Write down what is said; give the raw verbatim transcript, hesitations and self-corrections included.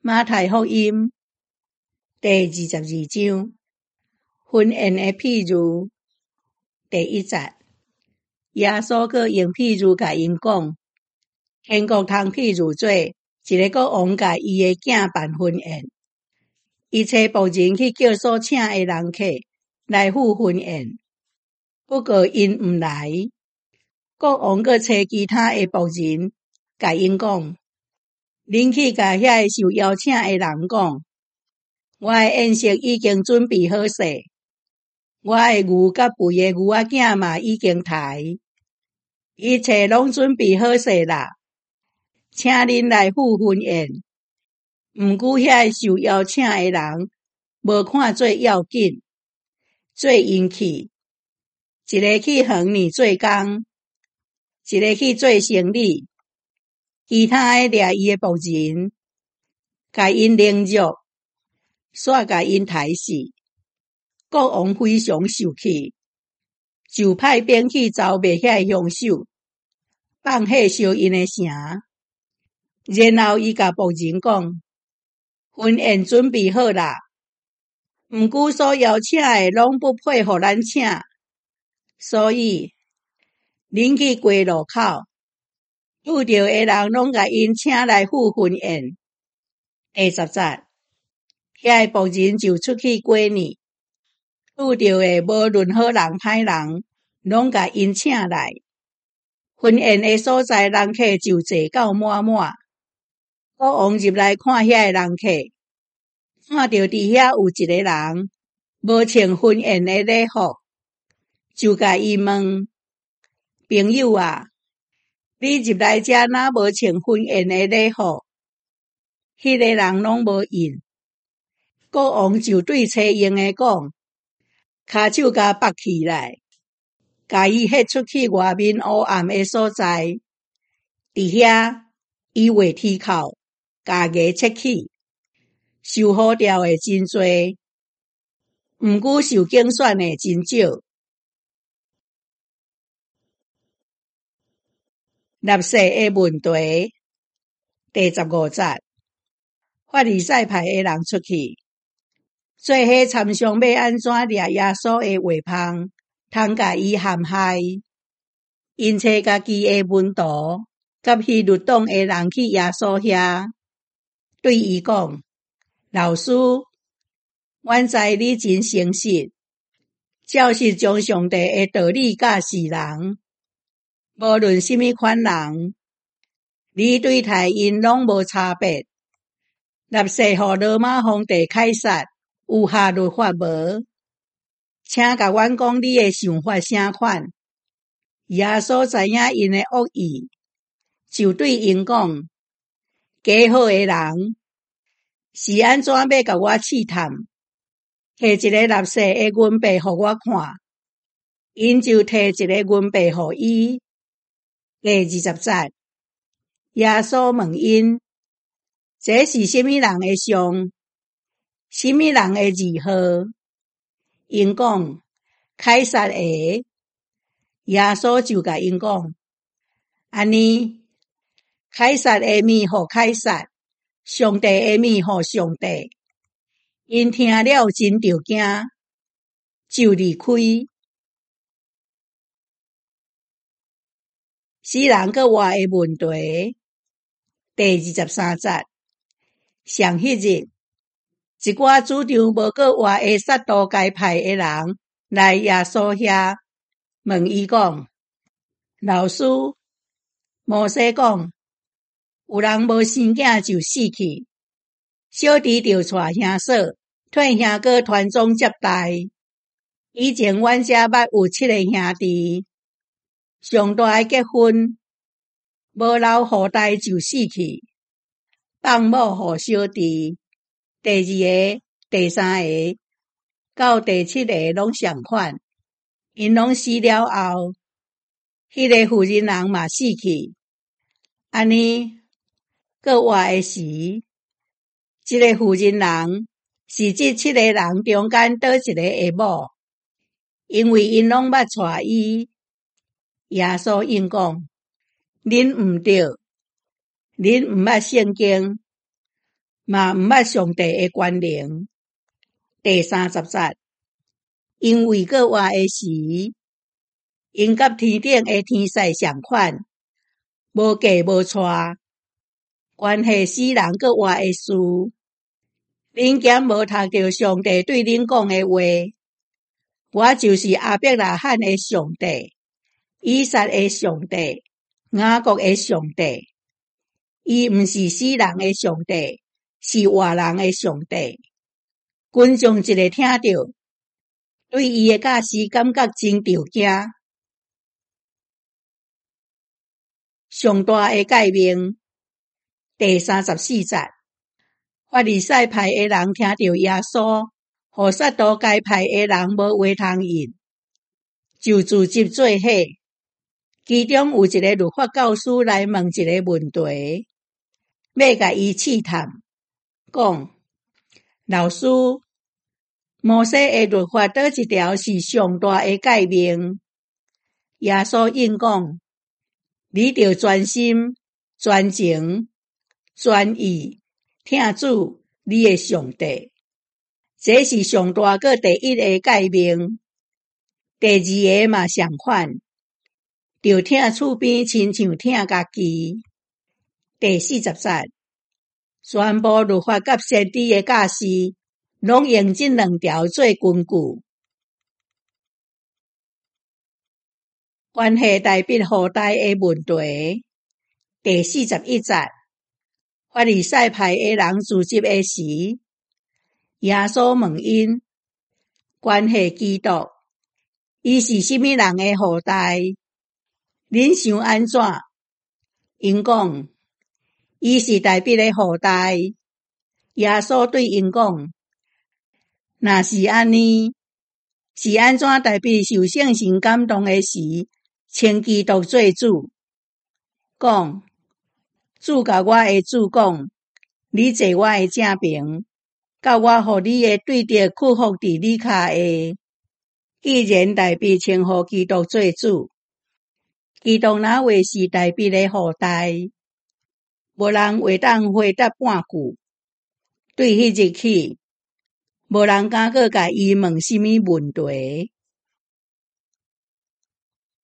马太福音第二十二章婚宴的譬喻第一节，耶稣佮用譬喻甲因讲，天国通譬喻做一个国王甲伊的囝办婚宴，伊找仆人去叫所请的人客来赴婚宴，不过因毋来。国王佮找其他的仆人，甲因讲，恁去甲遐个受邀请的人讲，我的宴席已经准备好势，我的牛甲肥的牛仔囝嘛已经抬，一切拢准备好势啦，请恁来赴婚宴。毋过遐个受邀请的人无看做要紧，做因去，一个去园里做工，一个去做生理，其他的掠伊的仆人，甲因凌辱，煞甲因抬死。国王非常生气，就派兵去招灭遐个凶手，放火烧因的城。然后伊甲仆人讲，婚宴准备好啦，毋过所邀请的拢不配互咱请，所以恁去街路口，拄着的人拢甲因请来赴婚宴。第十节，遐个仆人就出去街里，拄着的无论好人歹人，拢甲因请来。婚宴的所在人客就坐到满满。国王入来看遐个人客，看到伫遐有一个人无穿婚宴的礼服，就甲伊问，朋友啊，你入来遮哪无穿婚宴的礼服？迄个人拢无应。国王就对找用的讲，骹手甲拔起来，甲伊迄出去外面黑暗的所在。伫遐，伊画铁口，家己切起，受呼召的真多，毋过受拣选的真少。纳税的问题第十五节，法利赛派的人出去，做伙参详要安怎掠耶稣的话芳，通甲伊陷害。因找家己的门徒，甲希律党的人去耶稣遐，对伊讲，老师，阮知你真诚实，照实将上帝的道理教世人，无论什么款人，你对待因拢无差别。纳税互罗马皇帝凯撒有下律法无？请甲阮讲你的想法啥款？耶稣知影因的恶意，就对因讲，假好的人，是安怎要甲我试探？摕一个纳税的银币互我看，因就摕一个银币互伊。第二十节，耶稣问因，这是什么人的像？什么人的字号？因讲，凯撒的。耶稣就甲因讲，安尼，凯撒的物互凯撒，上帝的物互上帝。因听了真着惊，就离开。死人搁活的问题第二十三节，上迄日，一寡主张无搁活的撒都该派的人来耶稣遐，问伊讲，老师，摩西讲，有人无生囝就死去，小弟就带兄嫂，替兄哥传宗接代。以前阮遮捌有七个兄弟，上大的结婚，无留后代就死去，放某互小弟，第二个、第三个，到第七个拢相款。因拢死了后，迄个妇人人嘛死去。安尼，搁活的时，这个妇人人是这七个人中间倒一个的某，因为因拢捌带伊。耶稣应讲，恁毋对，恁毋捌圣经， 嘛毋捌上帝诶权能。第三十节，因为过活诶时，因甲天顶诶天使相款，无嫁无娶，关系死人过活诶事。恁咸无读着上帝对恁讲诶话，我就是亚伯拉罕诶上帝，以撒诶上帝，雅各诶上帝。伊毋是死人诶上帝，是活人诶上帝。群众一个听着，对伊诶教示感觉真着惊。上大诶诫命，第三十四节，法利赛派诶人听着耶稣，互撒都该派诶人无话通应，就自集做伙。其中有一个律法教师来问一个问题，要甲伊试探，讲：老师，摩西诶律法倒一条是上大诶诫命？耶稣应讲：你着专心、专情、专意听主你诶上帝，这是上大个第一个诫命。第二个嘛相款，着听厝边亲像听家己。第四十节，全部律法甲先知诶教示，拢用这两条做根据。关系代笔后代诶问题。第四十一节，法利赛派诶人聚集诶时，耶稣问因，关系基督，伊是什么人诶后代？恁想安怎？因讲，伊是代笔诶后代。耶稣对因讲，若是安尼，是安怎代笔受圣神感动诶时，称基督做主？讲，主甲我诶主讲，你坐我诶正边，到我互你诶对着屈服伫你骹下。既然代笔称呼基督做主，基督若话是代笔诶后代，无人会当回答半句。对迄日起，无人敢阁甲伊问什么问题。